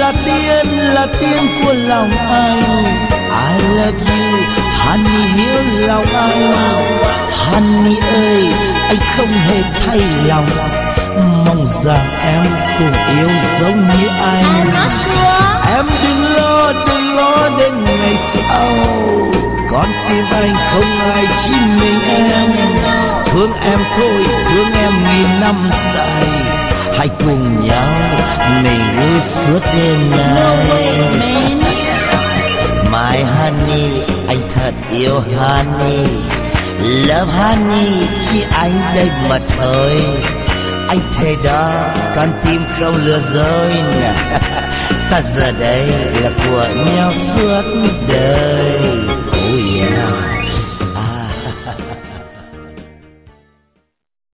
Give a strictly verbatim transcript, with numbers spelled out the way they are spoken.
là tiếng là tiếng của lòng anh. I love you Honey hiểu lòng anh. Honey ơi anh không hề thay lòng, mong rằng em cũng yêu giống như anh. Em đừng lo đừng lo đến ngày sau, con tim anh không ai chỉ mình em. Thương em thôi thương em nghìn năm dài, hãy cùng nhau mình vui suốt đêm nay. My honey anh thật yêu honey, love honey chỉ anh đây mà thôi. Anh thề đó con tim không lừa dối nè. Ta giờ đây là của nhau suốt đời.